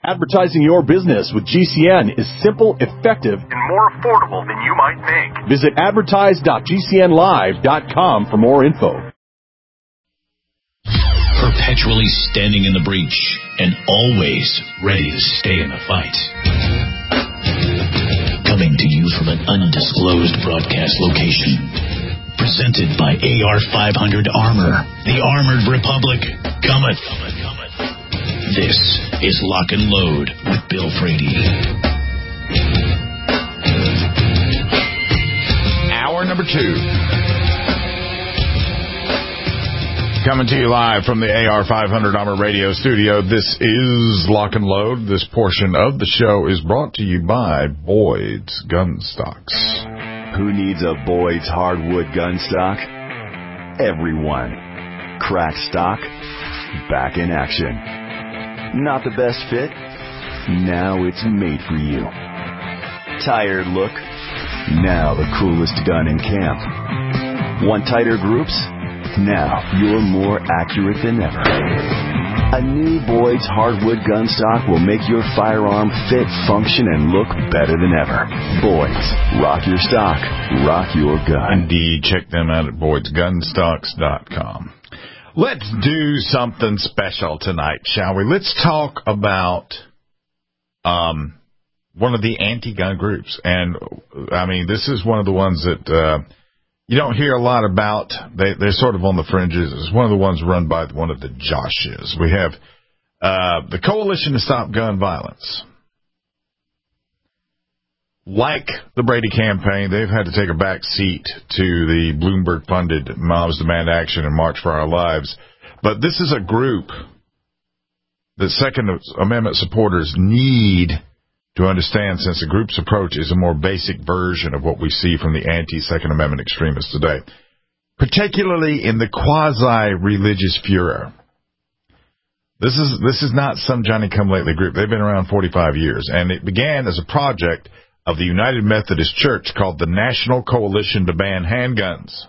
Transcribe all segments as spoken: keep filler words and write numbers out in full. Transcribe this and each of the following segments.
Advertising your business with G C N is simple, effective, and more affordable than you might think. Visit advertise dot g c n live dot com for more info. Perpetually standing in the breach and always ready to stay in the fight. Coming to you from an undisclosed broadcast location. Presented by A R five hundred Armor. The Armored Republic cometh. This is Lock and Load with Bill Frady. Hour number two. Coming to you live from the A R five hundred Armor Radio studio. This is Lock and Load. This portion of the show is brought to you by Boyd's Gun Stocks. Who needs a Boyd's hardwood gun stock? Everyone. Crack stock, back in action. Not the best fit? Now it's made for you. Tired look? Now the coolest gun in camp. Want tighter groups? Now you're more accurate than ever. A new Boyd's hardwood gun stock will make your firearm fit, function, and look better than ever. Boyd's. Rock your stock. Rock your gun. Indeed. Check them out at boyds gun stocks dot com. Let's do something special tonight, shall we? Let's talk about um, one of the anti-gun groups. And, I mean, this is one of the ones that uh, you don't hear a lot about. They, they're sort of on the fringes. It's one of the ones run by one of the Joshes. We have uh, the Coalition to Stop Gun Violence. Like the Brady campaign, they've had to take a back seat to the Bloomberg-funded Moms Demand Action and March for Our Lives. But this is a group that Second Amendment supporters need to understand, since the group's approach is a more basic version of what we see from the anti-Second Amendment extremists today, particularly in the quasi-religious furor. This is, this is not some Johnny-come-lately group. They've been around forty-five years, and it began as a project of the United Methodist Church called the National Coalition to Ban Handguns.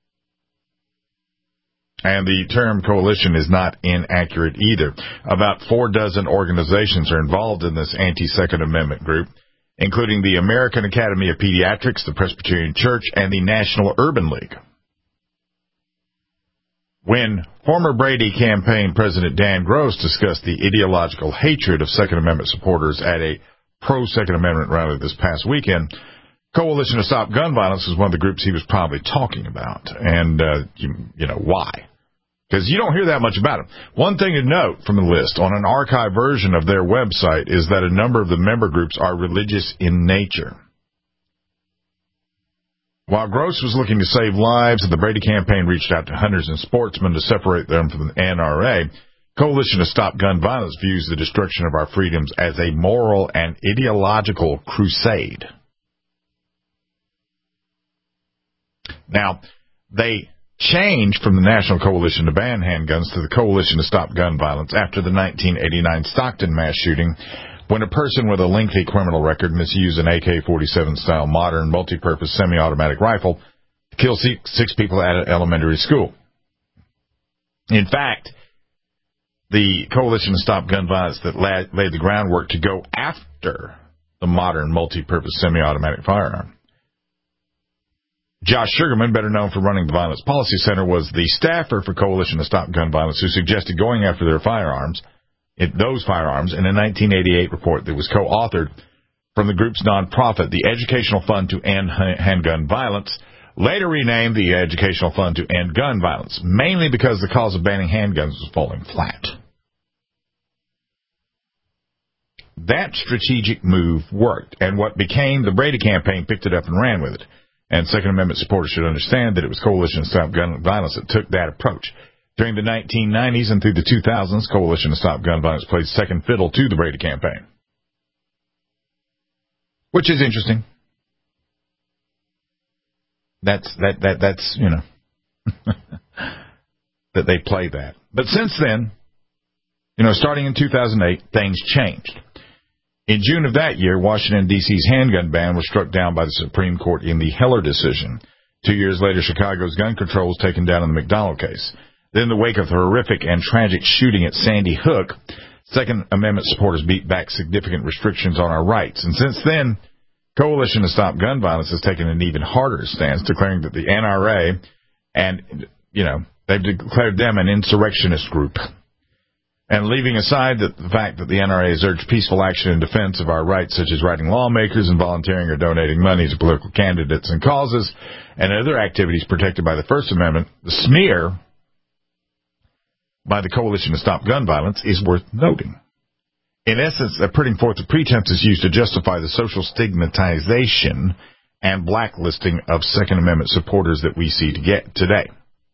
And the term coalition is not inaccurate either. About four dozen organizations are involved in this anti-Second Amendment group, including the American Academy of Pediatrics, the Presbyterian Church, and the National Urban League. When former Brady campaign President Dan Gross discussed the ideological hatred of Second Amendment supporters at a pro-Second Amendment rally this past weekend, Coalition to Stop Gun Violence is one of the groups he was probably talking about. And, uh, you, you know, why? Because you don't hear that much about them. One thing to note from the list, on an archived version of their website, is that a number of the member groups are religious in nature. While Gross was looking to save lives and the Brady campaign reached out to hunters and sportsmen to separate them from the N R A, Coalition to Stop Gun Violence views the destruction of our freedoms as a moral and ideological crusade. Now, they changed from the National Coalition to Ban Handguns to the Coalition to Stop Gun Violence after the nineteen eighty-nine Stockton mass shooting, when a person with a lengthy criminal record misused an A K forty-seven style modern multi-purpose semi-automatic rifle to kill six people at an elementary school. In fact, the Coalition to Stop Gun Violence that laid the groundwork to go after the modern multi-purpose semi-automatic firearm. Josh Sugarman, better known for running the Violence Policy Center, was the staffer for Coalition to Stop Gun Violence who suggested going after their firearms, it, those firearms, in a nineteen eighty-eight report that was co-authored from the group's nonprofit, the Educational Fund to End Handgun Violence, later renamed the Educational Fund to End Gun Violence, mainly because the cause of banning handguns was falling flat. That strategic move worked, and what became the Brady campaign picked it up and ran with it. And Second Amendment supporters should understand that it was Coalition to Stop Gun Violence that took that approach. During the nineteen nineties and through the two thousands, Coalition to Stop Gun Violence played second fiddle to the Brady campaign. Which is interesting. That's, that, that, that's, you know, that they play that. But since then, you know, starting in two thousand eight, things changed. In June of that year, Washington, D C's handgun ban was struck down by the Supreme Court in the Heller decision. Two years later, Chicago's gun control was taken down in the McDonald case. Then, in the wake of the horrific and tragic shooting at Sandy Hook, Second Amendment supporters beat back significant restrictions on our rights. And since then, Coalition to Stop Gun Violence has taken an even harder stance, declaring that the N R A and, you know, they've declared them an insurrectionist group. And leaving aside the, the fact that the N R A has urged peaceful action in defense of our rights, such as writing lawmakers and volunteering or donating money to political candidates and causes, and other activities protected by the First Amendment, the smear by the Coalition to Stop Gun Violence is worth noting. In essence, they're putting forth the pretenses used to justify the social stigmatization and blacklisting of Second Amendment supporters that we see to get today.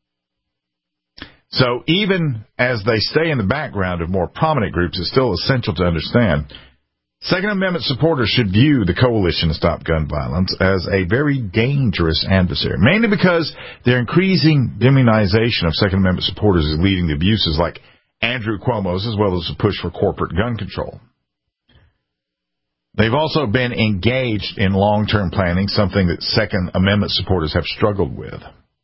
So even as they stay in the background of more prominent groups, it's still essential to understand Second Amendment supporters should view the Coalition to Stop Gun Violence as a very dangerous adversary, mainly because their increasing demonization of Second Amendment supporters is leading to abuses like Andrew Cuomo's, as well as the push for corporate gun control. They've also been engaged in long-term planning, something that Second Amendment supporters have struggled with.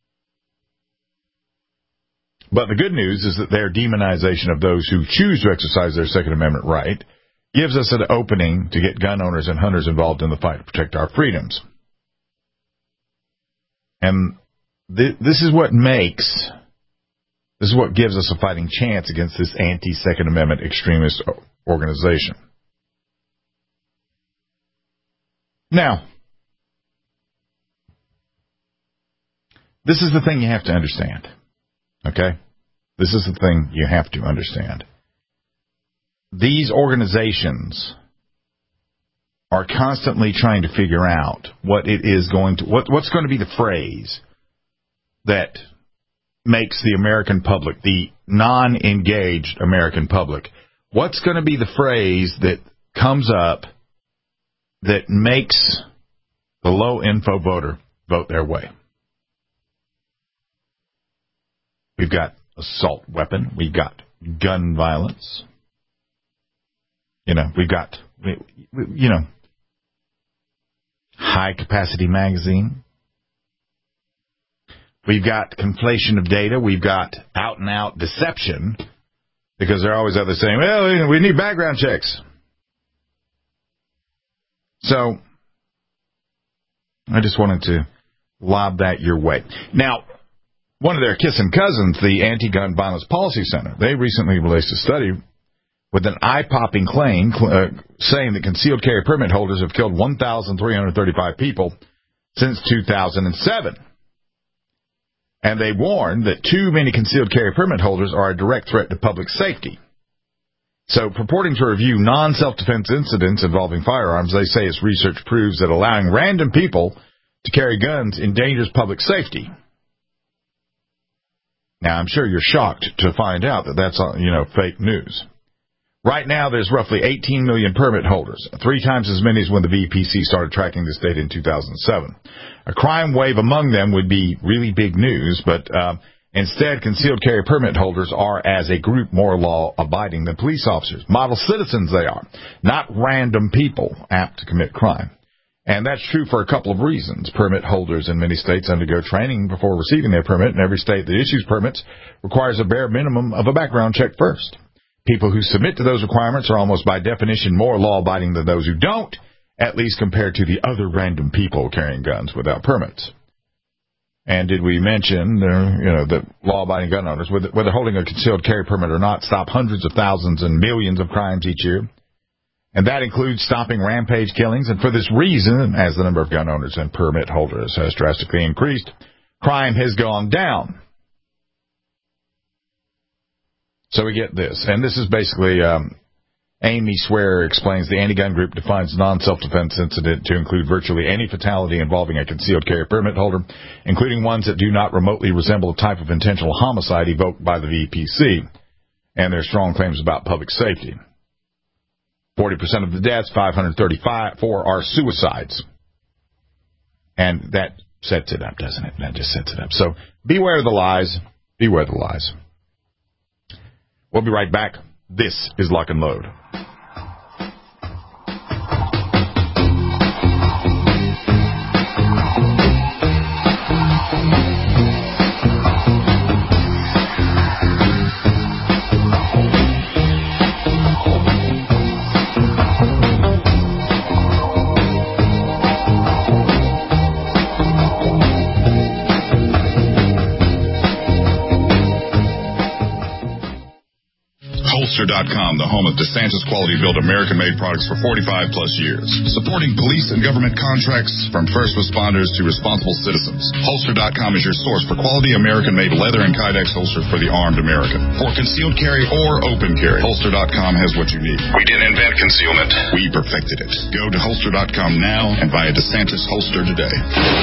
But the good news is that their demonization of those who choose to exercise their Second Amendment right gives us an opening to get gun owners and hunters involved in the fight to protect our freedoms. And th- this is what makes, this is what gives us a fighting chance against this anti-Second Amendment extremist organization. Now, this is the thing you have to understand. Okay? This is the thing you have to understand. These organizations are constantly trying to figure out what it is going to, what, what's going to be the phrase that makes the American public, the non-engaged American public, what's going to be the phrase that comes up that makes the low-info voter vote their way. We've got assault weapon. We've got gun violence. You know, we've got, you know, high-capacity magazine. We've got conflation of data. We've got out-and-out deception, because they're always out there saying, well, we need background checks. So I just wanted to lob that your way. Now, one of their kissing cousins, the Anti-Gun Violence Policy Center, they recently released a study with an eye-popping claim uh, saying that concealed carry permit holders have killed one thousand three hundred thirty-five people since two thousand seven. And they warn that too many concealed carry permit holders are a direct threat to public safety. So, purporting to review non-self-defense incidents involving firearms, they say its research proves that allowing random people to carry guns endangers public safety. Now, I'm sure you're shocked to find out that that's, you know, fake news. Right now, there's roughly eighteen million permit holders, three times as many as when the V P C started tracking this data in two thousand seven. A crime wave among them would be really big news, but uh, instead, concealed carry permit holders are, as a group, more law-abiding than police officers. Model citizens they are, not random people apt to commit crime. And that's true for a couple of reasons. Permit holders in many states undergo training before receiving their permit, and every state that issues permits requires a bare minimum of a background check first. People who submit to those requirements are almost by definition more law-abiding than those who don't, at least compared to the other random people carrying guns without permits. And did we mention, uh, you know, that law-abiding gun owners, whether, whether holding a concealed carry permit or not, stop hundreds of thousands and millions of crimes each year? And that includes stopping rampage killings. And for this reason, as the number of gun owners and permit holders has drastically increased, crime has gone down. So we get this. And this is basically, um, Amy Swearer explains the anti-gun group defines non-self-defense incident to include virtually any fatality involving a concealed carry permit holder, including ones that do not remotely resemble the type of intentional homicide evoked by the V P C, and their strong claims about public safety. forty percent of the deaths, five hundred thirty-four, are suicides. And that sets it up, doesn't it? That just sets it up. So beware the lies. Beware the lies. We'll be right back. This is Lock and Load. Holster dot com, the home of DeSantis quality-built American-made products for forty-five plus years. Supporting police and government contracts from first responders to responsible citizens. Holster dot com is your source for quality American-made leather and Kydex holsters for the armed American. For concealed carry or open carry, Holster dot com has what you need. We didn't invent concealment. We perfected it. Go to Holster dot com now and buy a DeSantis holster today.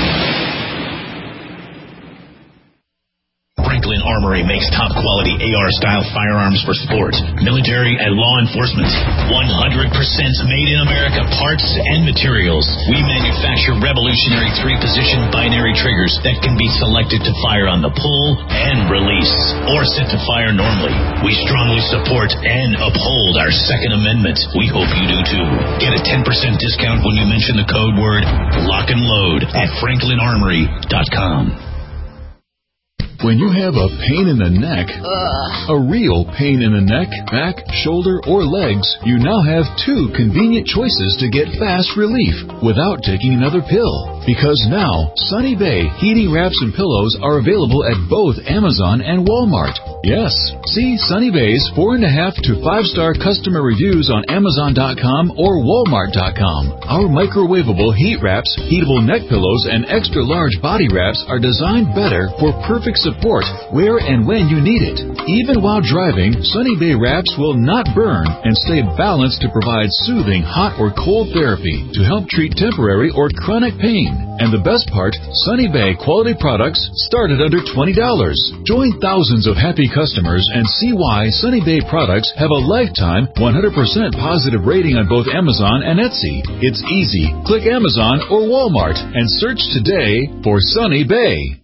Franklin Armory makes top-quality A R-style firearms for sport, military, and law enforcement. one hundred percent made in America parts and materials. We manufacture revolutionary three-position binary triggers that can be selected to fire on the pull and release, or set to fire normally. We strongly support and uphold our Second Amendment. We hope you do too. Get a ten percent discount when you mention the code word lock and load at franklin armory dot com. When you have a pain in the neck, a real pain in the neck, back, shoulder, or legs, you now have two convenient choices to get fast relief without taking another pill. Because now, Sunny Bay heating wraps and pillows are available at both Amazon and Walmart. Yes, see Sunny Bay's four and a half to five star customer reviews on amazon dot com or walmart dot com. Our microwavable heat wraps, heatable neck pillows, and extra large body wraps are designed better for perfect support where and when you need it. Even while driving, Sunny Bay wraps will not burn and stay balanced to provide soothing hot or cold therapy to help treat temporary or chronic pain. And the best part, Sunny Bay quality products start at under twenty dollars. Join thousands of happy customers and see why Sunny Bay products have a lifetime one hundred percent positive rating on both Amazon and Etsy. It's easy. Click Amazon or Walmart and search today for Sunny Bay.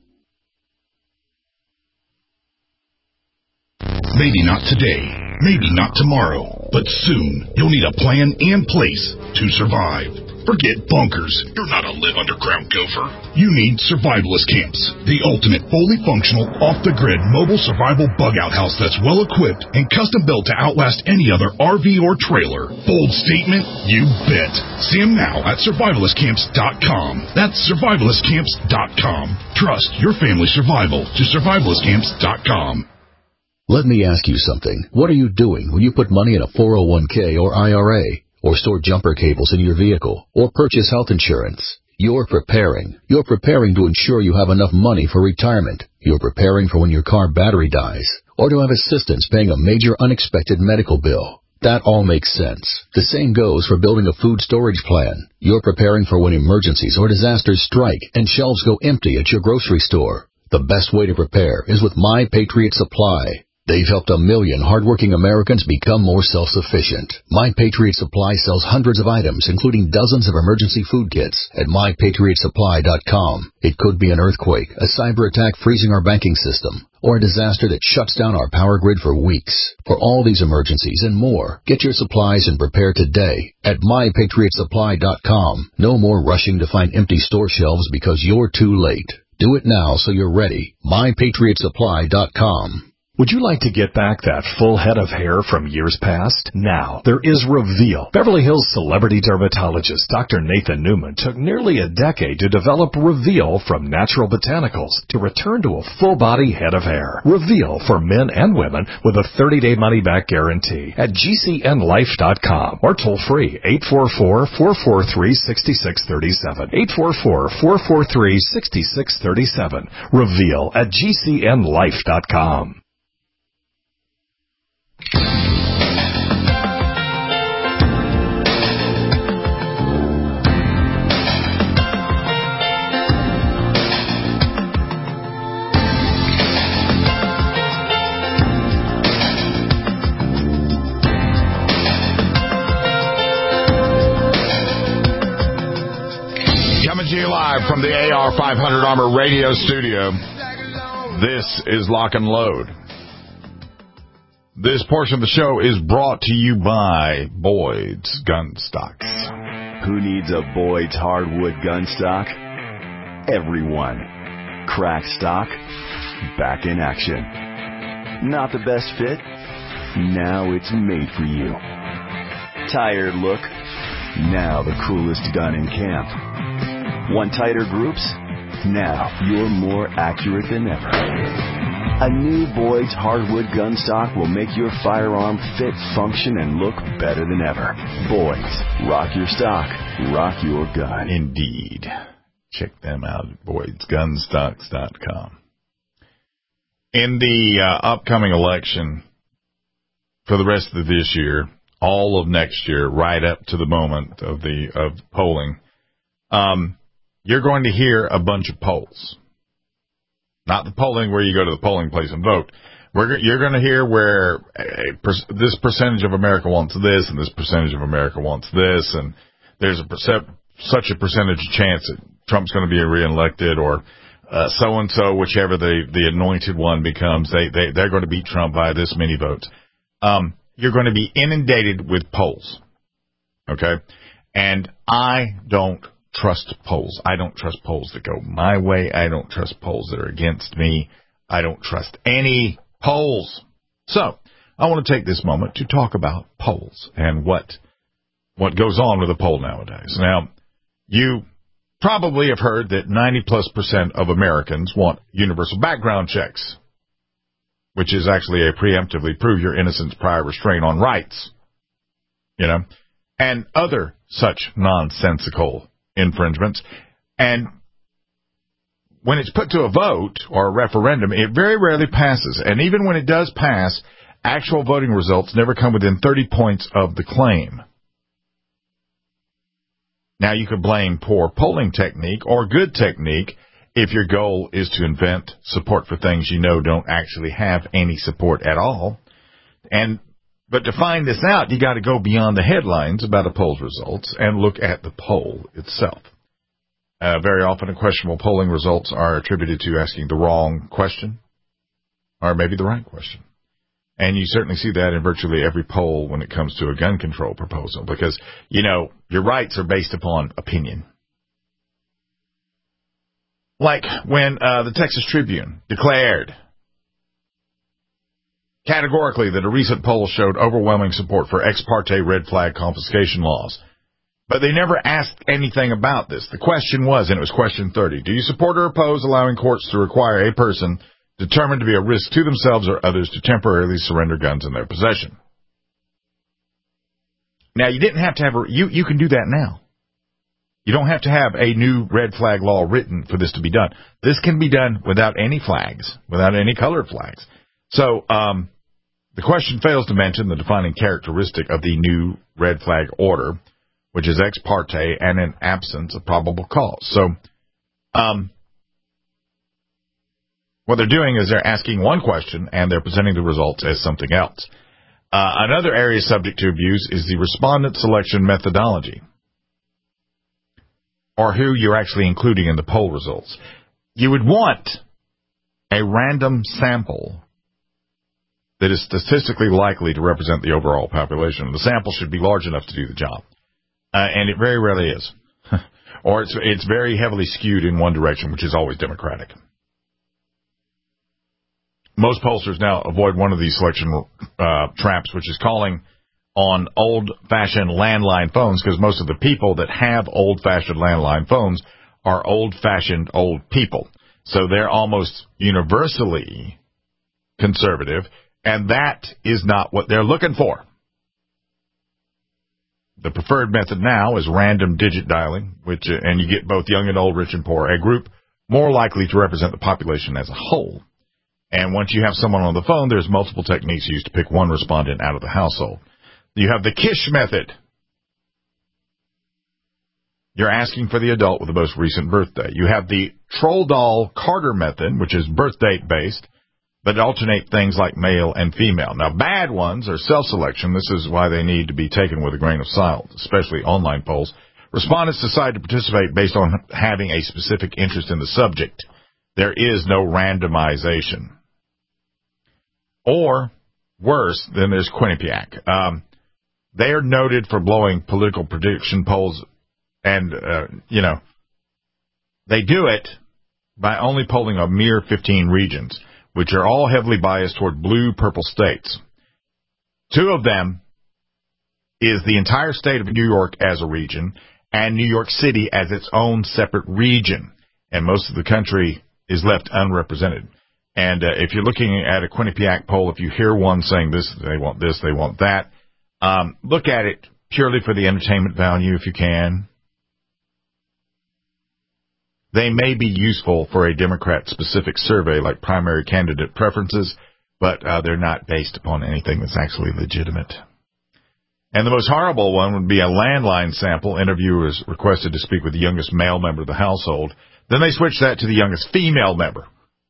Maybe not today, maybe not tomorrow, but soon you'll need a plan and place to survive. Forget bunkers. You're not a live underground gopher. You need Survivalist Camps, the ultimate fully functional, off-the-grid mobile survival bug-out house that's well-equipped and custom-built to outlast any other R V or trailer. Bold statement? You bet. See them now at survivalist camps dot com. That's survivalist camps dot com. Trust your family's survival to survivalist camps dot com. Let me ask you something. What are you doing when you put money in a four oh one k or I R A, or store jumper cables in your vehicle, or purchase health insurance? You're preparing. You're preparing to ensure you have enough money for retirement. You're preparing for when your car battery dies, or to have assistance paying a major unexpected medical bill. That all makes sense. The same goes for building a food storage plan. You're preparing for when emergencies or disasters strike and shelves go empty at your grocery store. The best way to prepare is with My Patriot Supply. They've helped a million hardworking Americans become more self-sufficient. My Patriot Supply sells hundreds of items, including dozens of emergency food kits, at my patriot supply dot com. It could be an earthquake, a cyber attack freezing our banking system, or a disaster that shuts down our power grid for weeks. For all these emergencies and more, get your supplies and prepare today at my patriot supply dot com. No more rushing to find empty store shelves because you're too late. Do it now so you're ready. my patriot supply dot com. Would you like to get back that full head of hair from years past? Now, there is Reveal. Beverly Hills celebrity dermatologist Doctor Nathan Newman took nearly a decade to develop Reveal from natural botanicals to return to a full-body head of hair. Reveal for men and women with a thirty-day money-back guarantee at G C N life dot com or toll-free eight four four, four four three, six six three seven. eight four four, four four three, six six three seven. Reveal at G C N life dot com. Coming to you live from the A R five hundred Armor Radio Studio. This is Lock and Load. This portion of the show is brought to you by Boyd's Gun Stocks. Who needs a Boyd's hardwood gun stock? Everyone. Crack stock, back in action. Not the best fit? Now it's made for you. Tired look? Now the coolest gun in camp. Want tighter groups? Now you're more accurate than ever. A new Boyd's hardwood gun stock will make your firearm fit, function, and look better than ever. Boyd's. Rock your stock. Rock your gun. Indeed. Check them out at Boyds Gun Stocks dot com. In the uh, upcoming election for the rest of this year, all of next year, right up to the moment of the of polling, um, you're going to hear a bunch of polls. Not the polling where you go to the polling place and vote. We're, you're going to hear where a per, this percentage of America wants this and this percentage of America wants this, and there's a percep, such a percentage chance that Trump's going to be reelected, or uh, so-and-so, whichever the, the anointed one becomes, they, they, they're going to beat Trump by this many votes. Um, you're going to be inundated with polls, okay? And I don't trust polls. I don't trust polls that go my way. I don't trust polls that are against me. I don't trust any polls. So I want to take this moment to talk about polls and what what goes on with a poll nowadays. Now, you probably have heard that ninety plus percent of Americans want universal background checks, which is actually a preemptively prove your innocence prior restraint on rights, you know, and other such nonsensical infringements. And when it's put to a vote or a referendum, it very rarely passes. And even when it does pass, actual voting results never come within thirty points of the claim. Now, you could blame poor polling technique or good technique if your goal is to invent support for things you know don't actually have any support at all. And But to find this out, you got to go beyond the headlines about a poll's results and look at the poll itself. Uh, very often, questionable polling results are attributed to asking the wrong question, or maybe the right question. And you certainly see that in virtually every poll when it comes to a gun control proposal, because, you know, your rights are based upon opinion. Like when uh, the Texas Tribune declared categorically that a recent poll showed overwhelming support for ex parte red flag confiscation laws. But they never asked anything about this. The question was, and it was question thirty, do you support or oppose allowing courts to require a person determined to be a risk to themselves or others to temporarily surrender guns in their possession? Now, you didn't have to have a, you, you can do that now. You don't have to have a new red flag law written for this to be done. This can be done without any flags, without any colored flags. So, um, the question fails to mention the defining characteristic of the new red flag order, which is ex parte and in absence of probable cause. So, um, what they're doing is they're asking one question and they're presenting the results as something else. Uh, another area subject to abuse is the respondent selection methodology, or who you're actually including in the poll results. You would want a random sample that is statistically likely to represent the overall population. The sample should be large enough to do the job. Uh, and it very rarely is. Or it's, it's very heavily skewed in one direction, which is always Democratic. Most pollsters now avoid one of these selection uh, traps, which is calling on old-fashioned landline phones, because most of the people that have old-fashioned landline phones are old-fashioned old people. So they're almost universally conservative, and that is not what they're looking for. The preferred method now is random digit dialing, which uh, and you get both young and old, rich and poor, a group more likely to represent the population as a whole. And once you have someone on the phone, there's multiple techniques used to pick one respondent out of the household. You have the Kish method. You're asking for the adult with the most recent birthday. You have the Troll Doll Carter method, which is birth date based, but alternate things like male and female. Now, bad ones are self-selection. This is why they need to be taken with a grain of salt, especially online polls. Respondents decide to participate based on having a specific interest in the subject. There is no randomization. Or, worse, then there's Quinnipiac. Um, they are noted for blowing political prediction polls, and, uh, you know, they do it by only polling a mere fifteen regions, which are all heavily biased toward blue-purple states. Two of them is the entire state of New York as a region and New York City as its own separate region, and most of the country is left unrepresented. And uh, if you're looking at a Quinnipiac poll, if you hear one saying this, they want this, they want that, um, look at it purely for the entertainment value if you can. They may be useful for a Democrat-specific survey like primary candidate preferences, but uh, they're not based upon anything that's actually legitimate. And the most horrible one would be a landline sample. Interviewers requested to speak with the youngest male member of the household. Then they switched that to the youngest female member.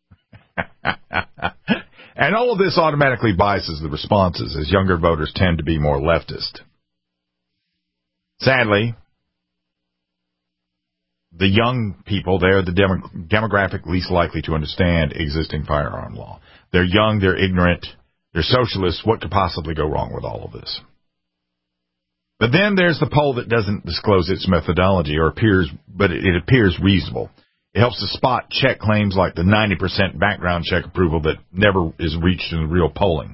And all of this automatically biases the responses, as younger voters tend to be more leftist. Sadly, the young people, they're the demo- demographic least likely to understand existing firearm law. They're young, they're ignorant, they're socialists. What could possibly go wrong with all of this? But then there's the poll that doesn't disclose its methodology, or appears, but it, it appears reasonable. It helps to spot check claims like the ninety percent background check approval that never is reached in real polling.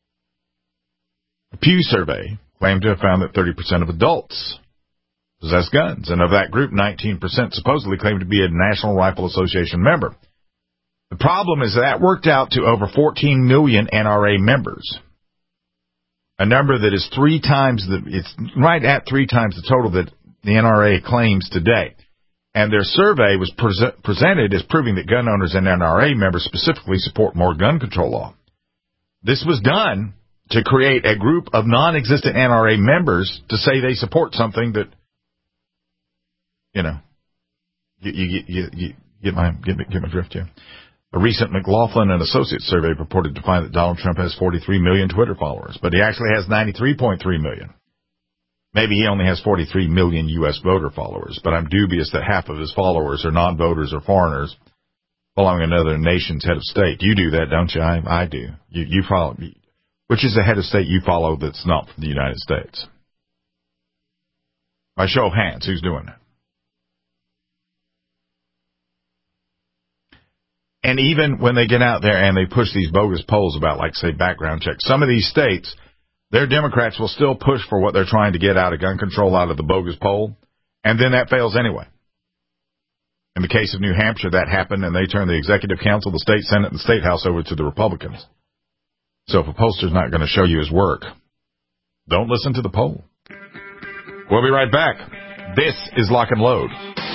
A Pew survey claimed to have found that thirty percent of adults possess guns, and of that group, nineteen percent supposedly claimed to be a National Rifle Association member. The problem is that worked out to over fourteen million N R A members, a number that is three times the, it's right at three times the total that the N R A claims today. And their survey was pre- presented as proving that gun owners and N R A members specifically support more gun control law. This was done to create a group of non-existent N R A members to say they support something that, you know, you, you, you, you get my get, get my drift here. A recent McLaughlin and Associates survey purported to find that Donald Trump has forty-three million Twitter followers, but he actually has ninety-three point three million. Maybe he only has forty-three million U S voter followers, but I'm dubious that half of his followers are non-voters or foreigners following another nation's head of state. You do that, don't you? I, I do. You, you follow. Which is the head of state you follow that's not from the United States? By show of hands, who's doing that? And even when they get out there and they push these bogus polls about, like, say, background checks, some of these states, their Democrats will still push for what they're trying to get out of gun control out of the bogus poll, and then that fails anyway. In the case of New Hampshire, that happened, and they turned the Executive Council, the State Senate, and the State House over to the Republicans. So if a pollster's not going to show you his work, don't listen to the poll. We'll be right back. This is Lock and Load.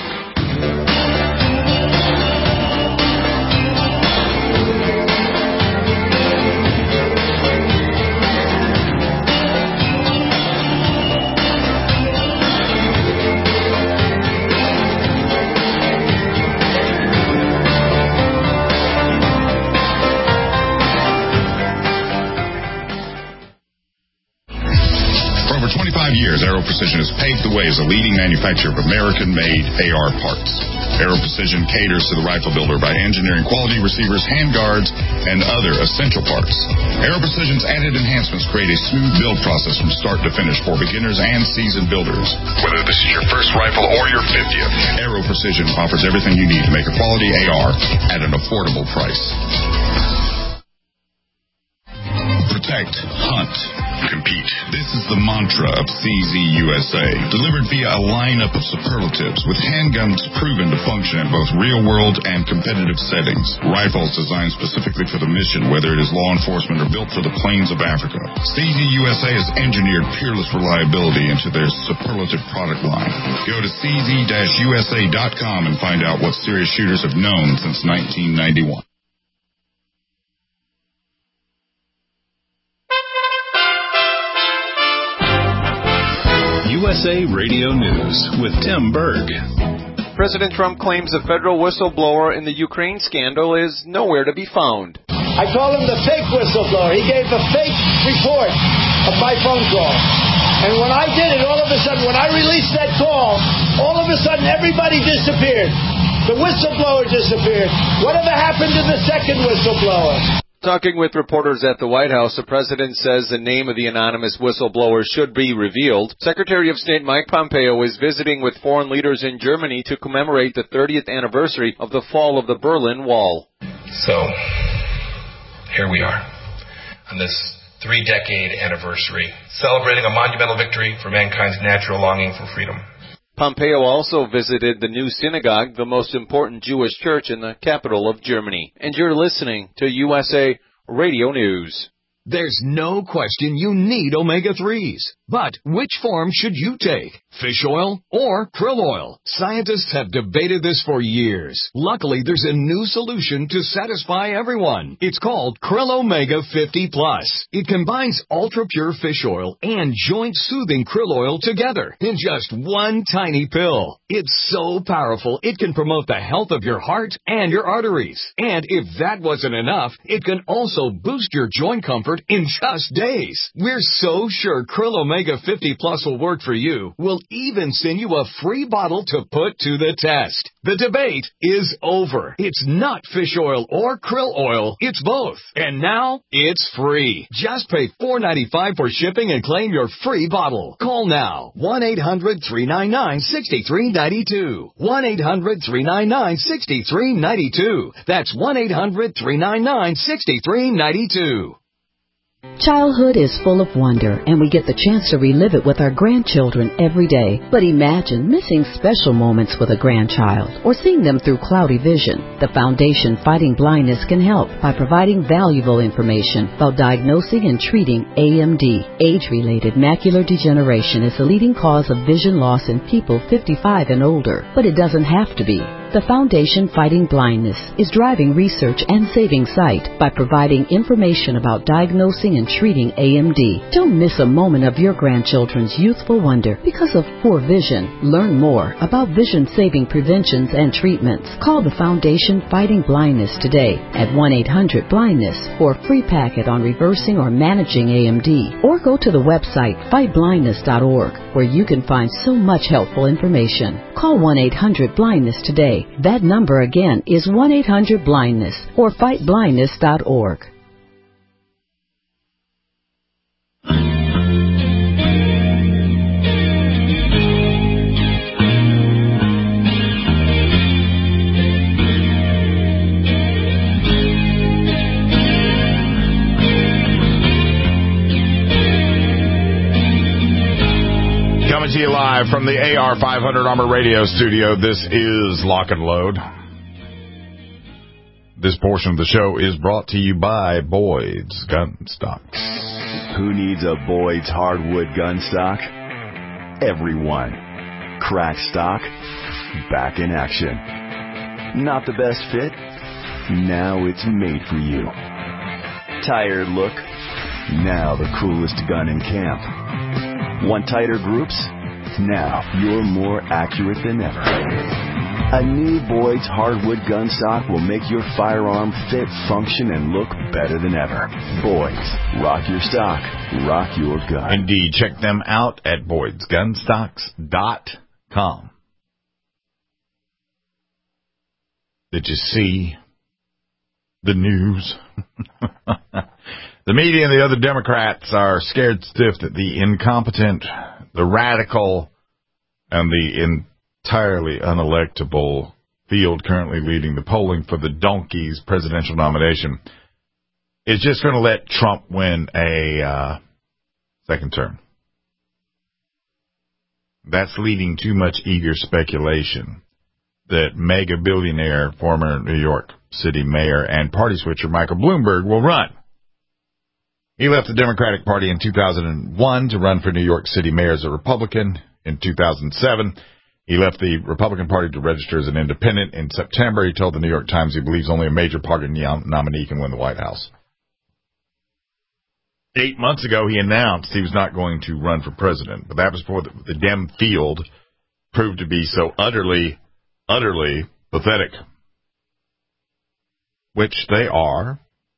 Years, Aero Precision has paved the way as a leading manufacturer of American-made A R parts. Aero Precision caters to the rifle builder by engineering quality receivers, handguards, and other essential parts. Aero Precision's added enhancements create a smooth build process from start to finish for beginners and seasoned builders. Whether this is your first rifle or your fiftieth, Aero Precision offers everything you need to make a quality A R at an affordable price. Protect, hunt, compete. This is the mantra of C Z U S A, delivered via a lineup of superlatives with handguns proven to function in both real-world and competitive settings. Rifles designed specifically for the mission, whether it is law enforcement or built for the plains of Africa. C Z U S A has engineered peerless reliability into their superlative product line. Go to C Z U S A dot com and find out what serious shooters have known since nineteen ninety-one. U S A Radio News with Tim Berg. President Trump claims a federal whistleblower in the Ukraine scandal is nowhere to be found. I call him the fake whistleblower. He gave a fake report of my phone call. And when I did it, all of a sudden, when I released that call, all of a sudden everybody disappeared. The whistleblower disappeared. Whatever happened to the second whistleblower? Talking with reporters at the White House, the president says the name of the anonymous whistleblower should be revealed. Secretary of State Mike Pompeo is visiting with foreign leaders in Germany to commemorate the thirtieth anniversary of the fall of the Berlin Wall. So, here we are, on this three-decade anniversary, celebrating a monumental victory for mankind's natural longing for freedom. Pompeo also visited the new synagogue, the most important Jewish church in the capital of Germany. And you're listening to U S A Radio News. There's no question you need omega threes. But which form should you take? Fish oil or krill oil? Scientists have debated this for years. Luckily, there's a new solution to satisfy everyone. It's called Krill Omega fifty plus. It combines ultra-pure fish oil and joint-soothing krill oil together in just one tiny pill. It's so powerful, it can promote the health of your heart and your arteries. And if that wasn't enough, it can also boost your joint comfort in just days. We're so sure Krill Omega fifty plus will work for you. We'll even send you a free bottle to put to the test. The debate is over. It's not fish oil or krill oil. It's both. And now it's free. Just pay four dollars and ninety-five cents for shipping and claim your free bottle. Call now. one eight hundred three nine nine six three nine two. one eight hundred three nine nine six three nine two. That's one eight hundred three nine nine six three nine two. Childhood is full of wonder, and we get the chance to relive it with our grandchildren every day. But imagine missing special moments with a grandchild or seeing them through cloudy vision. The Foundation Fighting Blindness can help by providing valuable information about diagnosing and treating A M D. Age-related macular degeneration is the leading cause of vision loss in people fifty-five and older, but it doesn't have to be. The Foundation Fighting Blindness is driving research and saving sight by providing information about diagnosing and treating A M D. Don't miss a moment of your grandchildren's youthful wonder because of poor vision. Learn more about vision-saving preventions and treatments. Call the Foundation Fighting Blindness today at one eight hundred blindness for a free packet on reversing or managing A M D. Or go to the website fight blindness dot org where you can find so much helpful information. Call one eight hundred blindness today. That number again is one eight hundred blindness or fight blindness dot org. Coming to you live from the A R five hundred Armor Radio Studio, this is Lock and Load. This portion of the show is brought to you by Boyd's Gun Stock. Who needs a Boyd's hardwood gun stock? Everyone. Crack stock, back in action. Not the best fit? Now it's made for you. Tired look? Now the coolest gun in camp. Want tighter groups? Now you're more accurate than ever. A new Boyd's hardwood gun stock will make your firearm fit, function, and look better than ever. Boyd's. Rock your stock. Rock your gun. Indeed. Check them out at boyds gun stocks dot com. Did you see the news? The media and the other Democrats are scared stiff that the incompetent, the radical, and the entirely unelectable field currently leading the polling for the donkey's presidential nomination is just going to let Trump win a uh, second term. That's leading too much eager speculation that mega billionaire, former New York City mayor, and party switcher Michael Bloomberg will run. He left the Democratic Party in two thousand one to run for New York City mayor as a Republican. In two thousand seven, he left the Republican Party to register as an independent. In September, he told the New York Times he believes only a major party nominee can win the White House. Eight months ago, he announced he was not going to run for president, but that was before the, the Dem field proved to be so utterly, utterly pathetic, which they are.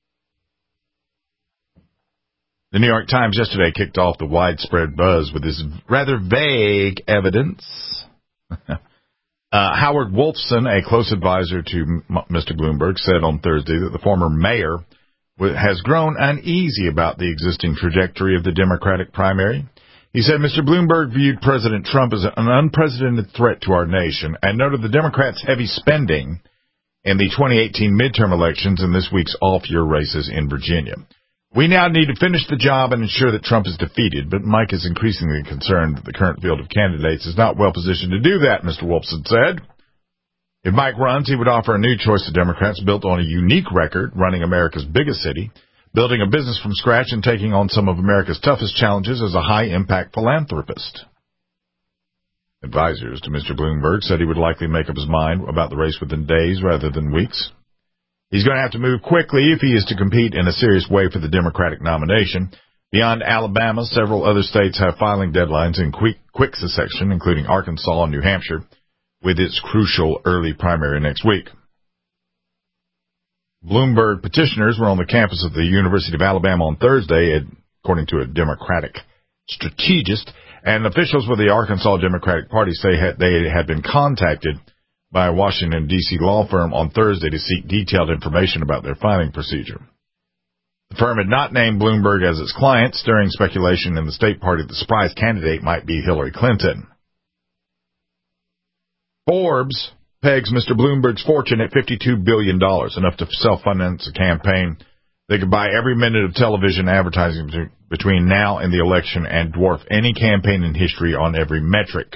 The New York Times yesterday kicked off the widespread buzz with this rather vague evidence. uh, Howard Wolfson, a close advisor to Mister Bloomberg, said on Thursday that the former mayor has grown uneasy about the existing trajectory of the Democratic primary. He said Mister Bloomberg viewed President Trump as an unprecedented threat to our nation and noted the Democrats' heavy spending in the twenty eighteen midterm elections and this week's off-year races in Virginia. We now need to finish the job and ensure that Trump is defeated, but Mike is increasingly concerned that the current field of candidates is not well positioned to do that, Mister Wolfson said. If Mike runs, he would offer a new choice to Democrats built on a unique record, running America's biggest city, building a business from scratch, and taking on some of America's toughest challenges as a high-impact philanthropist. Advisors to Mister Bloomberg said he would likely make up his mind about the race within days rather than weeks. He's going to have to move quickly if he is to compete in a serious way for the Democratic nomination. Beyond Alabama, several other states have filing deadlines in quick, quick succession, including Arkansas and New Hampshire, with its crucial early primary next week. Bloomberg petitioners were on the campus of the University of Alabama on Thursday, according to a Democratic strategist, and officials with the Arkansas Democratic Party say they had been contacted by a Washington, D C law firm on Thursday to seek detailed information about their filing procedure. The firm had not named Bloomberg as its client, stirring speculation in the state party that the surprise candidate might be Hillary Clinton. Forbes pegs Mister Bloomberg's fortune at fifty-two billion dollars, enough to self-finance a campaign that could buy every minute of television advertising between now and the election and dwarf any campaign in history on every metric.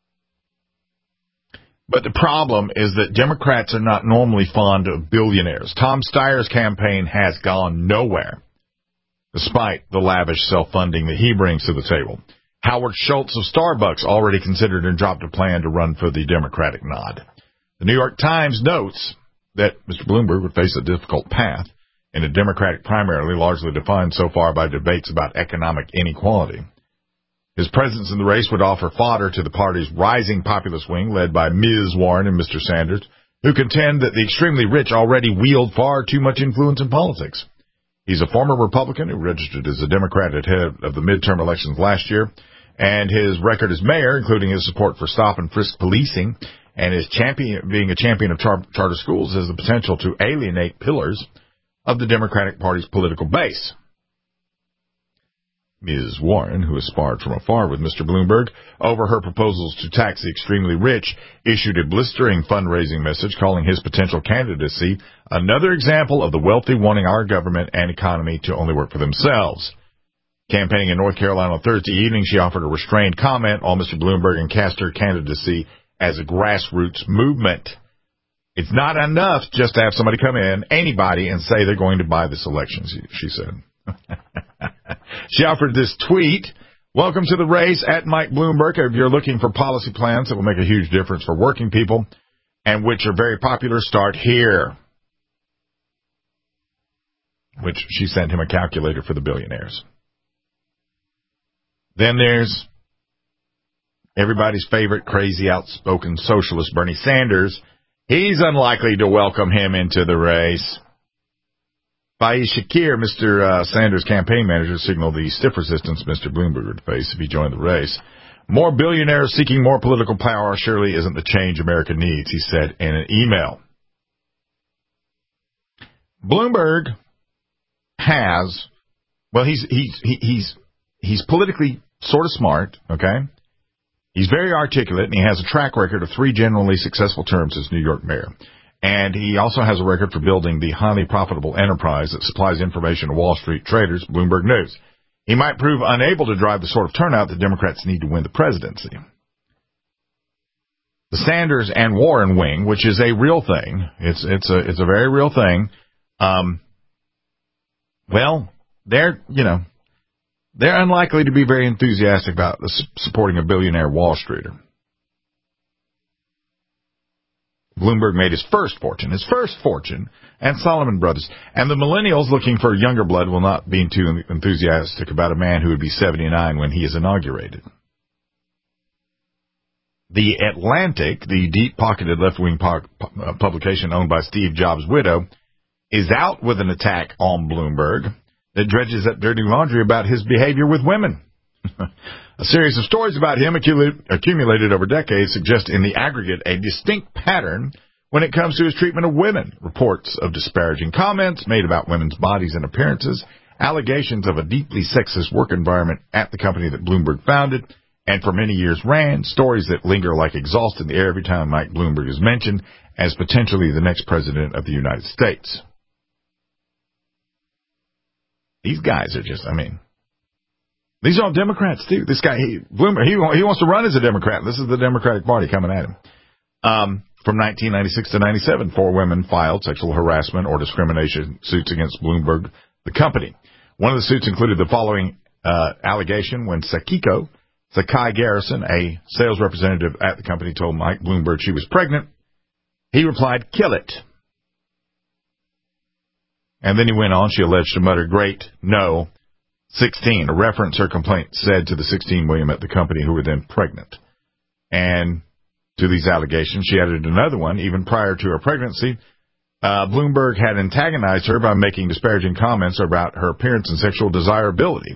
But the problem is that Democrats are not normally fond of billionaires. Tom Steyer's campaign has gone nowhere, despite the lavish self-funding that he brings to the table. Howard Schultz of Starbucks already considered and dropped a plan to run for the Democratic nod. The New York Times notes that Mister Bloomberg would face a difficult path in a Democratic primary largely defined so far by debates about economic inequality. His presence in the race would offer fodder to the party's rising populist wing, led by Miz Warren and Mister Sanders, who contend that the extremely rich already wield far too much influence in politics. He's a former Republican who registered as a Democrat at head of the midterm elections last year, and his record as mayor, including his support for stop and frisk policing and his champion, being a champion of char- charter schools, has the potential to alienate pillars of the Democratic Party's political base. Miz Warren, who has sparred from afar with Mister Bloomberg over her proposals to tax the extremely rich, issued a blistering fundraising message calling his potential candidacy another example of the wealthy wanting our government and economy to only work for themselves. Campaigning in North Carolina on Thursday evening, she offered a restrained comment on Mister Bloomberg and cast her candidacy as a grassroots movement. It's not enough just to have somebody come in, anybody, and say they're going to buy this election, she said. She offered this tweet: "Welcome to the race at Mike Bloomberg. If you're looking for policy plans that will make a huge difference for working people and which are very popular, start here." Which she sent him a calculator for the billionaires. Then there's everybody's favorite crazy outspoken socialist Bernie Sanders. He's unlikely to welcome him into the race. Faiz Shakir, Mister Uh, Sanders' campaign manager, signaled the stiff resistance Mister Bloomberg would face if he joined the race. "More billionaires seeking more political power surely isn't the change America needs," he said in an email. Bloomberg has, well, he's he's he's he's politically sort of smart, okay? He's very articulate, and he has a track record of three generally successful terms as New York mayor. And he also has a record for building the highly profitable enterprise that supplies information to Wall Street traders, Bloomberg News. He might prove unable to drive the sort of turnout that Democrats need to win the presidency. The Sanders and Warren wing, which is a real thing, it's it's a it's a very real thing. Um, well, they're you know they're unlikely to be very enthusiastic about the, supporting a billionaire Wall Streeter. Bloomberg made his first fortune, his first fortune, and Salomon Brothers. And the millennials looking for younger blood will not be too enthusiastic about a man who would be seventy-nine when he is inaugurated. The Atlantic, the deep-pocketed left-wing po- publication owned by Steve Jobs' widow, is out with an attack on Bloomberg that dredges up dirty laundry about his behavior with women. A series of stories about him accumulated over decades suggest in the aggregate a distinct pattern when it comes to his treatment of women. Reports of disparaging comments made about women's bodies and appearances, allegations of a deeply sexist work environment at the company that Bloomberg founded and for many years ran, stories that linger like exhaust in the air every time Mike Bloomberg is mentioned as potentially the next president of the United States. These guys are just, I mean, these are all Democrats, too. This guy, he, Bloomer, he, he wants to run as a Democrat. This is the Democratic Party coming at him. Um, from nineteen ninety-six to ninety-seven, four women filed sexual harassment or discrimination suits against Bloomberg, the company. One of the suits included the following uh, allegation when Sakiko Sakai Garrison, a sales representative at the company, told Mike Bloomberg she was pregnant. He replied, "Kill it." And then he went on. She alleged to mutter, "Great, no, sixteen," a reference her complaint said to the sixteen women at the company who were then pregnant. And to these allegations, she added another one. Even prior to her pregnancy, uh, Bloomberg had antagonized her by making disparaging comments about her appearance and sexual desirability.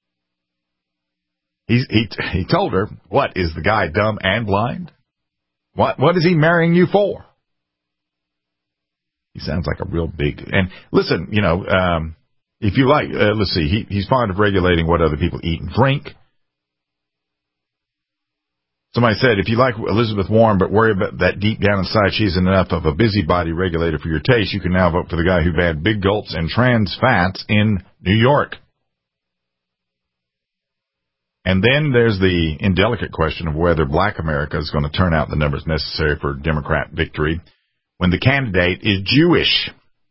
He, he, he told her, "What, is the guy dumb and blind? What, what is he marrying you for?" He sounds like a real big, and listen, you know, um, if you like, uh, let's see, he, he's fond of regulating what other people eat and drink. Somebody said, if you like Elizabeth Warren but worry about that deep down inside she's enough of a busybody regulator for your taste, you can now vote for the guy who banned big gulps and trans fats in New York. And then there's the indelicate question of whether black America is going to turn out the numbers necessary for Democrat victory when the candidate is Jewish.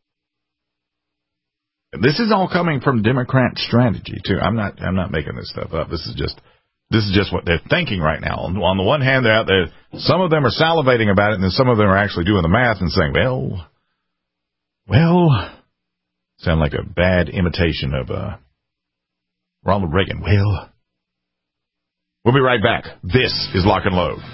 This is all coming from Democrat strategy, too. I'm not I'm not making this stuff up. This is just this is just what they're thinking right now. On, on the one hand, they're out there, some of them are salivating about it, and then some of them are actually doing the math and saying, well, well, sound like a bad imitation of uh, Ronald Reagan. Well, we'll be right back. This is Lock and Load.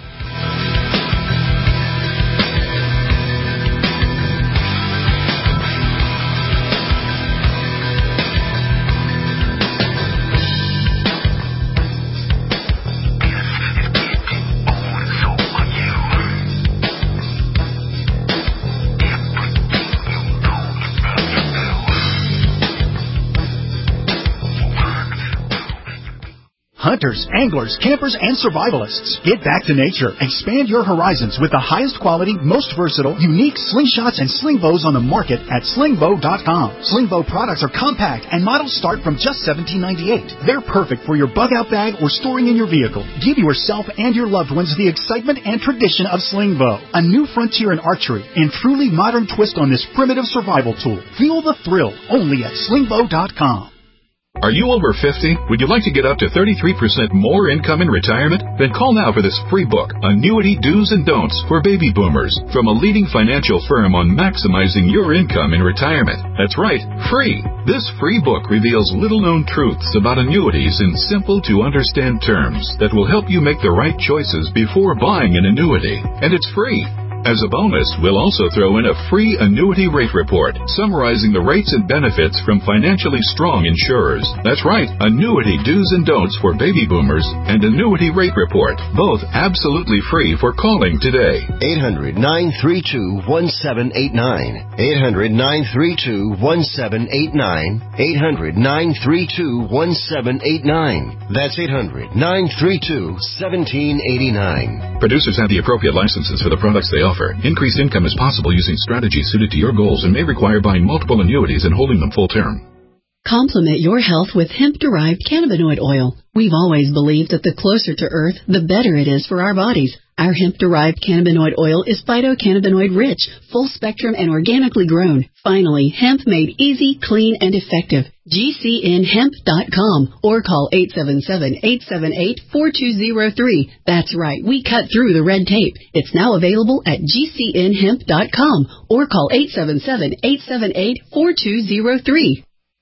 Hunters, anglers, campers, and survivalists. Get back to nature. Expand your horizons with the highest quality, most versatile, unique slingshots and sling bows on the market at sling bow dot com. Sling bow products are compact and models start from just seventeen ninety-eight. They're perfect for your bug-out bag or storing in your vehicle. Give yourself and your loved ones the excitement and tradition of sling bow, a new frontier in archery and truly modern twist on this primitive survival tool. Feel the thrill only at sling bow dot com. Are you over fifty? Would you like to get up to thirty-three percent more income in retirement? Then call now for this free book, Annuity Do's and Don'ts for Baby Boomers, from a leading financial firm on maximizing your income in retirement. That's right, free. This free book reveals little-known truths about annuities in simple-to-understand terms that will help you make the right choices before buying an annuity. And it's free. As a bonus, we'll also throw in a free annuity rate report summarizing the rates and benefits from financially strong insurers. That's right, Annuity Do's and Don'ts for Baby Boomers and Annuity Rate Report, both absolutely free for calling today. eight hundred, nine three two, one seven eight nine. eight hundred, nine three two, one seven eight nine. eight hundred, nine three two, one seven eight nine. That's eight hundred, nine three two, one seven eight nine. Producers have the appropriate licenses for the products they offer. Increased income is possible using strategies suited to your goals and may require buying multiple annuities and holding them full term. Complement your health with hemp-derived cannabinoid oil. We've always believed that the closer to Earth, the better it is for our bodies. Our hemp-derived cannabinoid oil is phytocannabinoid rich, full spectrum, and organically grown. Finally, hemp made easy, clean, and effective. G C N hemp dot com or call eight seven seven, eight seven eight, four two zero three. That's right, we cut through the red tape. It's now available at G C N hemp dot com or call eight seven seven, eight seven eight, four two zero three.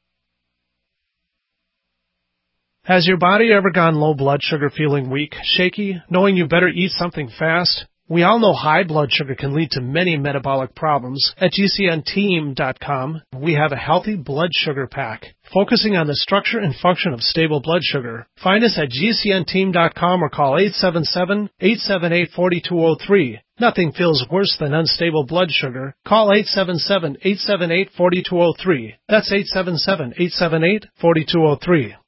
Has your body ever gone low blood sugar, feeling weak, shaky, knowing you better eat something fast? We all know high blood sugar can lead to many metabolic problems. At G C N team dot com, we have a healthy blood sugar pack, focusing on the structure and function of stable blood sugar. Find us at G C N team dot com or call eight seven seven, eight seven eight, four two zero three. Nothing feels worse than unstable blood sugar. Call eight seven seven, eight seven eight, four two zero three. That's eight seven seven, eight seven eight, four two zero three.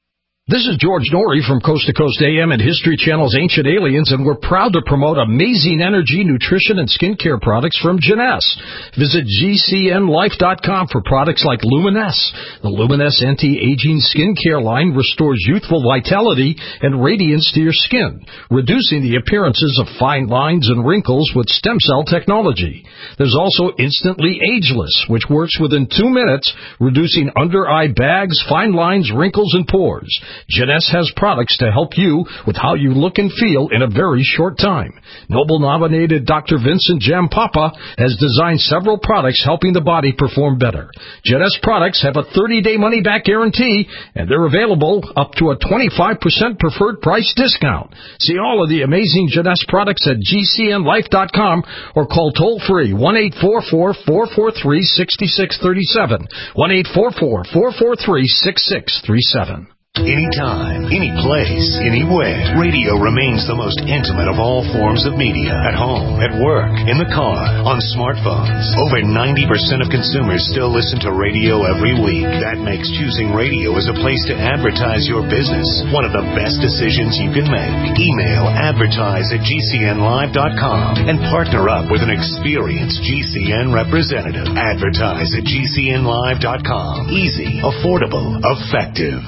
This is George Norrie from Coast to Coast A M and History Channel's Ancient Aliens, and we're proud to promote amazing energy, nutrition, and skincare products from Jeunesse. Visit G C N life dot com for products like Luminesse. The Luminesse anti-aging skincare line restores youthful vitality and radiance to your skin, reducing the appearances of fine lines and wrinkles with stem cell technology. There's also Instantly Ageless, which works within two minutes, reducing under-eye bags, fine lines, wrinkles, and pores. Jeunesse has products to help you with how you look and feel in a very short time. Nobel-nominated Doctor Vincent Jampapa has designed several products helping the body perform better. Jeunesse products have a thirty-day money-back guarantee, and they're available up to a twenty-five percent preferred price discount. See all of the amazing Jeunesse products at G C N life dot com or call toll-free one eight four four, four four three, six six three seven, one eight four four, four four three, six six three seven. Anytime, any place, anywhere. Radio remains the most intimate of all forms of media. At home, at work, in the car, on smartphones. Over ninety percent of consumers still listen to radio every week. That makes choosing radio as a place to advertise your business one of the best decisions you can make. Email advertise at G C N live dot com and partner up with an experienced G C N representative. Advertise at G C N live dot com. Easy, affordable, effective.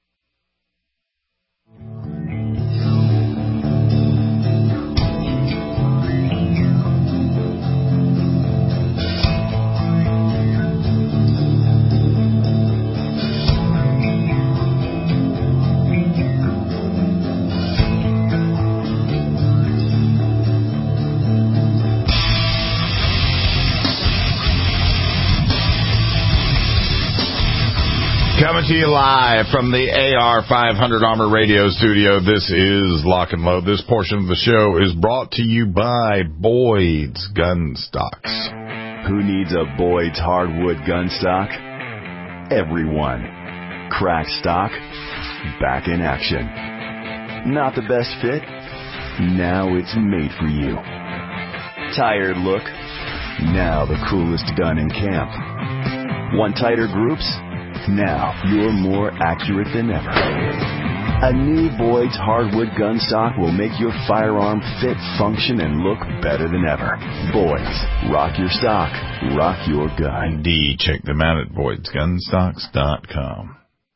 Coming to you live from the A R five hundred Armor Radio Studio, this is Lock and Load. This portion of the show is brought to you by Boyd's Gun Stocks. Who needs a Boyd's hardwood gun stock? Everyone. Crack stock, back in action. Not the best fit? Now it's made for you. Tired look? Now the coolest gun in camp. Want tighter groups? Now you're more accurate than ever. A new Boyd's hardwood gun stock will make your firearm fit, function, and look better than ever. Boyd's. Rock your stock. Rock your gun. Indeed. Check them out at Boyds Gun Stocks dot com.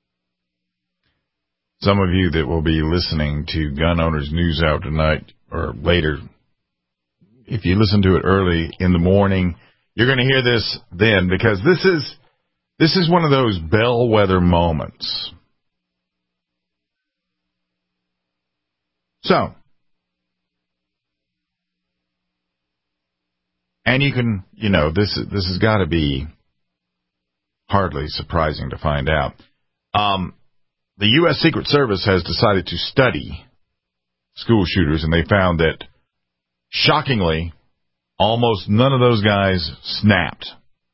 Some of you that will be listening to Gun Owners News Hour tonight or later, if you listen to it early in the morning, you're going to hear this then, because this is This is one of those bellwether moments. So, and you can, you know, this this has got to be hardly surprising to find out. Um, the U S Secret Service has decided to study school shooters, and they found that, shockingly, almost none of those guys snapped.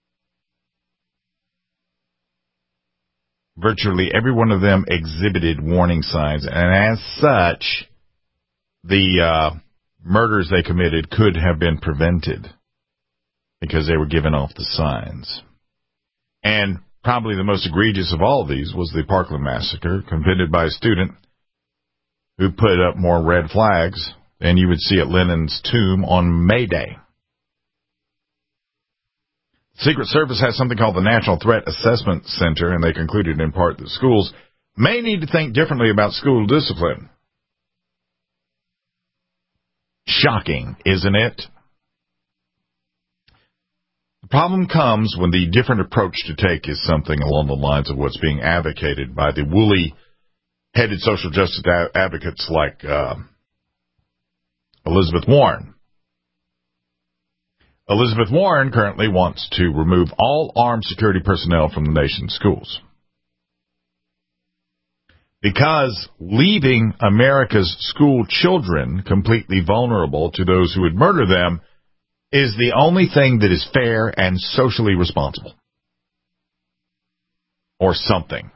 Virtually every one of them exhibited warning signs, and as such, the uh, murders they committed could have been prevented because they were giving off the signs. And probably the most egregious of all of these was the Parkland massacre, committed by a student who put up more red flags than you would see at Lenin's tomb on May Day. Secret Service has something called the National Threat Assessment Center, and they concluded in part that schools may need to think differently about school discipline. Shocking, isn't it? The problem comes when the different approach to take is something along the lines of what's being advocated by the woolly-headed social justice advocates like uh, Elizabeth Warren. Elizabeth Warren currently wants to remove all armed security personnel from the nation's schools, because leaving America's school children completely vulnerable to those who would murder them is the only thing that is fair and socially responsible. Or something.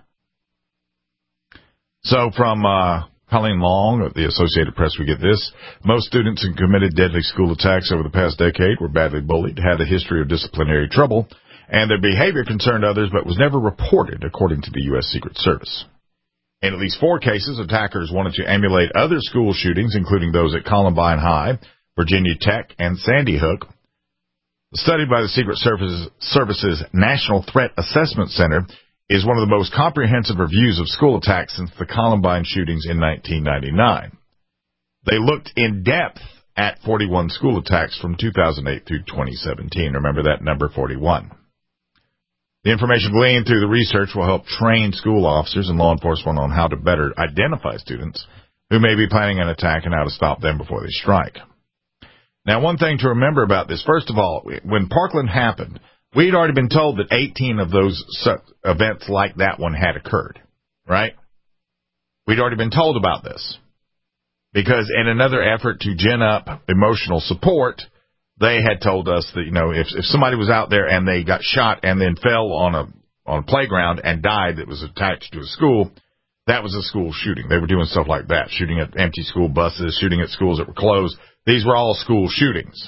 So from uh, Colleen Long of the Associated Press, we get this. Most students who committed deadly school attacks over the past decade were badly bullied, had a history of disciplinary trouble, and their behavior concerned others but was never reported, according to the U S Secret Service. In at least four cases, attackers wanted to emulate other school shootings, including those at Columbine High, Virginia Tech, and Sandy Hook. The study by the Secret Services, Service's National Threat Assessment Center is one of the most comprehensive reviews of school attacks since the Columbine shootings in nineteen ninety-nine. They looked in depth at forty-one school attacks from two thousand eight through twenty seventeen. Remember that number, forty-one. The information gleaned through the research will help train school officers and law enforcement on how to better identify students who may be planning an attack and how to stop them before they strike. Now, one thing to remember about this, first of all, when Parkland happened, we'd already been told that eighteen of those events like that one had occurred, right? We'd already been told about this because in another effort to gin up emotional support, they had told us that, you know, if, if somebody was out there and they got shot and then fell on a on a playground and died that was attached to a school, that was a school shooting. They were doing stuff like that, shooting at empty school buses, shooting at schools that were closed. These were all school shootings.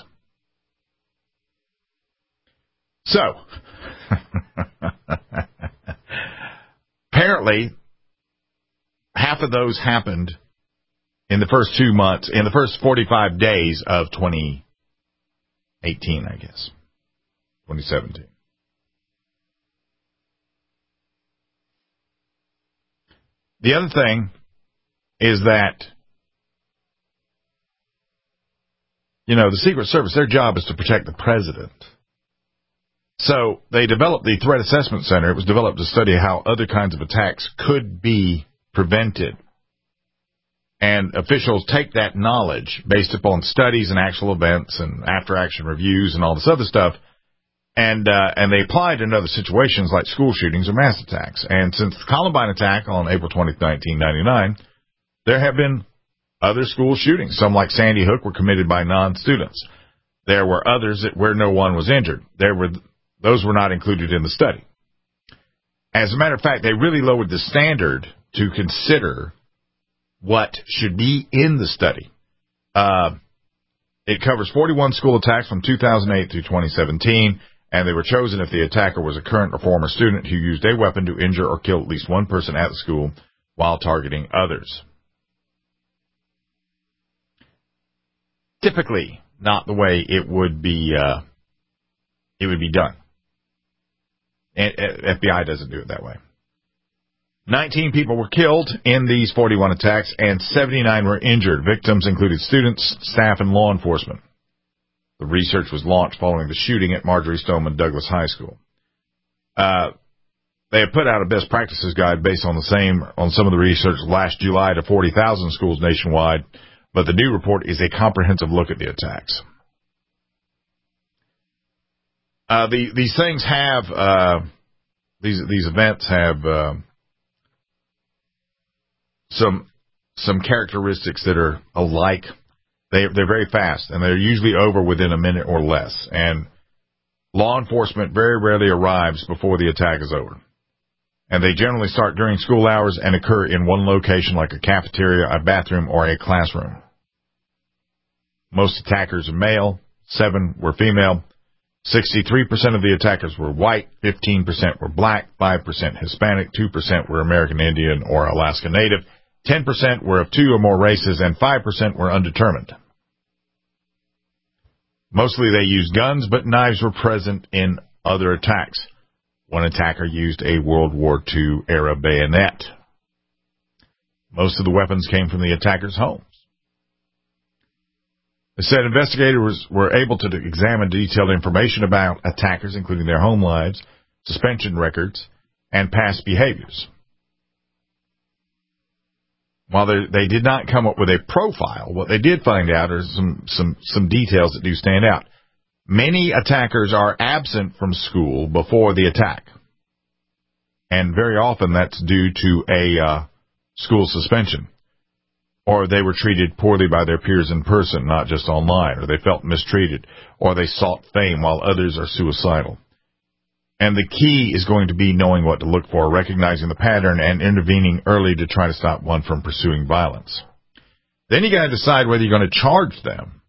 So, apparently, half of those happened in the first two months, in the first forty-five days of twenty eighteen, I guess, twenty seventeen. The other thing is that, you know, the Secret Service, their job is to protect the president. So they developed the Threat Assessment Center. It was developed to study how other kinds of attacks could be prevented. And officials take that knowledge based upon studies and actual events and after-action reviews and all this other stuff, and uh, and they apply it in other situations like school shootings or mass attacks. And since the Columbine attack on April twentieth, nineteen ninety-nine, there have been other school shootings. Some, like Sandy Hook, were committed by non-students. There were others that, where no one was injured. There were those were not included in the study. As a matter of fact, they really lowered the standard to consider what should be in the study. Uh, it covers forty-one school attacks from two thousand eight through twenty seventeen, and they were chosen if the attacker was a current or former student who used a weapon to injure or kill at least one person at the school while targeting others. Typically, not the way it would be uh, it would be done. And F B I doesn't do it that way. nineteen people were killed in these forty-one attacks, and seventy-nine were injured. Victims included students, staff, and law enforcement. The research was launched following the shooting at Marjory Stoneman Douglas High School. Uh, they have put out a best practices guide based on the same on some of the research last July to forty thousand schools nationwide, but the new report is a comprehensive look at the attacks. Uh, the, these things have uh, these these events have. Uh, Some some characteristics that are alike. They they're very fast, and they're usually over within a minute or less. And law enforcement very rarely arrives before the attack is over. And they generally start during school hours and occur in one location, like a cafeteria, a bathroom, or a classroom. Most attackers are male. Seven were female. Sixty-three percent of the attackers were white. Fifteen percent were black. Five percent Hispanic. Two percent were American Indian or Alaska Native. ten percent were of two or more races, and five percent were undetermined. Mostly they used guns, but knives were present in other attacks. One attacker used a World War Two era bayonet. Most of the weapons came from the attacker's homes. It said investigators were able to examine detailed information about attackers, including their home lives, suspension records, and past behaviors. While they, they did not come up with a profile, what they did find out are some, some, some details that do stand out. Many attackers are absent from school before the attack. And very often that's due to a uh, school suspension. Or they were treated poorly by their peers in person, not just online. Or they felt mistreated. Or they sought fame while others are suicidal. And the key is going to be knowing what to look for, recognizing the pattern, and intervening early to try to stop one from pursuing violence. Then you got to decide whether you're going to charge them.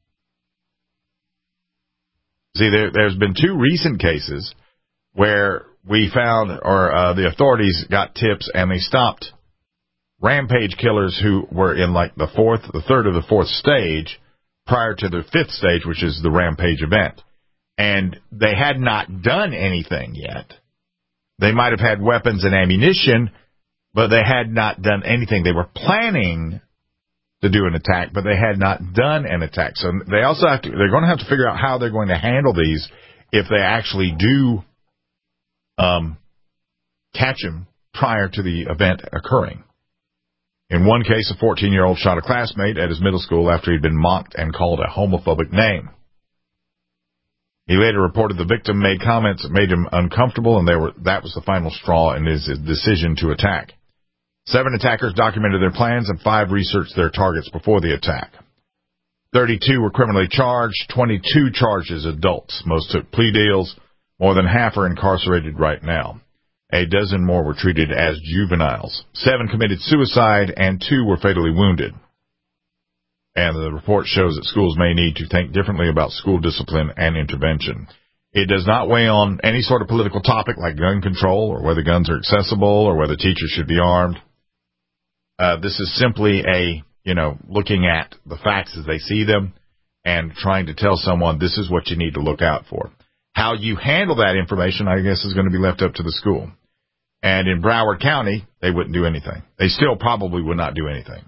See, there, there's been two recent cases where we found, or uh, the authorities got tips and they stopped rampage killers who were in like the fourth, the third or the fourth stage prior to the fifth stage, which is the rampage event. And they had not done anything yet. They might have had weapons and ammunition, but they had not done anything. They were planning to do an attack, but they had not done an attack. So they also have to, they're going to have to figure out how they're going to handle these if they actually do um, catch them prior to the event occurring. In one case, a fourteen-year-old shot a classmate at his middle school after he'd been mocked and called a homophobic name. He later reported the victim made comments that made him uncomfortable, and they were, that was the final straw in his decision to attack. Seven attackers documented their plans, and five researched their targets before the attack. thirty-two were criminally charged, twenty-two charged as adults. Most took plea deals. More than half are incarcerated right now. A dozen more were treated as juveniles. Seven committed suicide, and two were fatally wounded. And the report shows that schools may need to think differently about school discipline and intervention. It does not weigh on any sort of political topic like gun control or whether guns are accessible or whether teachers should be armed. Uh, this is simply a, you know, looking at the facts as they see them and trying to tell someone this is what you need to look out for. How you handle that information, I guess, is going to be left up to the school. And in Broward County, they wouldn't do anything. They still probably would not do anything,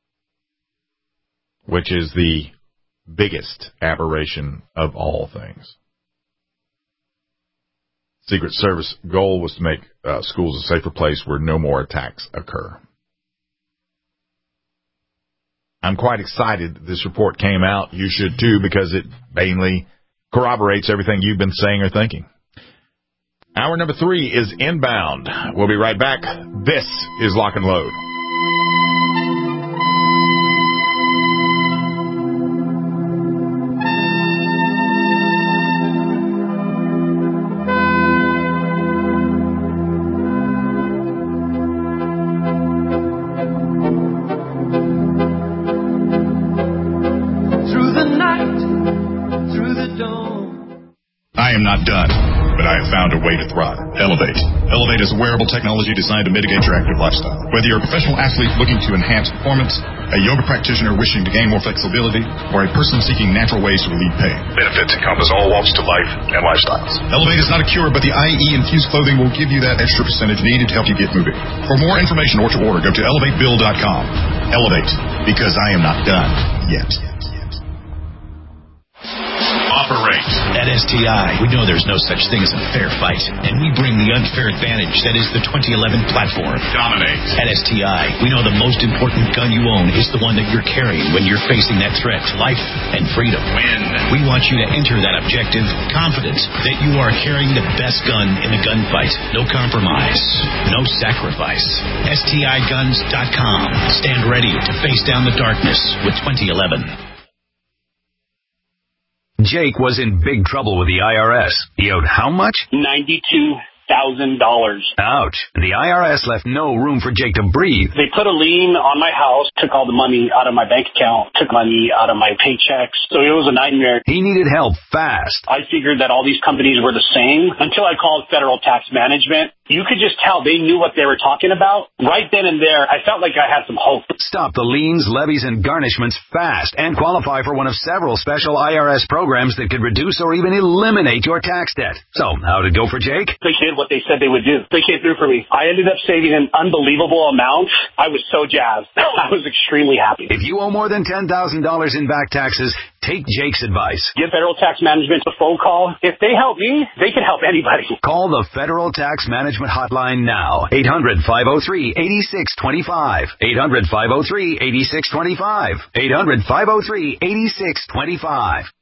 which is the biggest aberration of all things. Secret Service goal was to make uh, schools a safer place where no more attacks occur. I'm quite excited that this report came out. You should too, because it mainly corroborates everything you've been saying or thinking. Hour number three is inbound. We'll be right back. This is Lock and Load. I am not done, but I have found a way to thrive. Elevate. Elevate is a wearable technology designed to mitigate your active lifestyle. Whether you're a professional athlete looking to enhance performance, a yoga practitioner wishing to gain more flexibility, or a person seeking natural ways to relieve pain, benefits encompass all walks to life and lifestyles. Elevate is not a cure, but the I E-infused clothing will give you that extra percentage needed to help you get moving. For more information or to order, go to elevate bill dot com. Elevate, because I am not done yet. Operate. At S T I, we know there's no such thing as a fair fight, and we bring the unfair advantage that is the twenty eleven platform. Dominate. At S T I, we know the most important gun you own is the one that you're carrying when you're facing that threat, life and freedom. Win. We want you to enter that objective confident that you are carrying the best gun in the gunfight. No compromise. No sacrifice. S T I guns dot com. Stand ready to face down the darkness with twenty eleven. Jake was in big trouble with the I R S. He owed how much? ninety-two thousand dollars. Ouch. The I R S left no room for Jake to breathe. They put a lien on my house, took all the money out of my bank account, took money out of my paychecks. So it was a nightmare. He needed help fast. I figured that all these companies were the same until I called Federal Tax Management. You could just tell they knew what they were talking about. Right then and there, I felt like I had some hope. Stop the liens, levies, and garnishments fast and qualify for one of several special I R S programs that could reduce or even eliminate your tax debt. So, how'd it go for Jake? They did what they said they would do. They came through for me. I ended up saving an unbelievable amount. I was so jazzed. I was extremely happy. If you owe more than ten thousand dollars in back taxes, take Jake's advice. Give Federal Tax Management a phone call. If they help me, they can help anybody. Call the Federal Tax Management Hotline now. eight hundred, five oh three, eight six two five. eight hundred, five oh three, eight six two five. eight hundred, five oh three, eight six two five.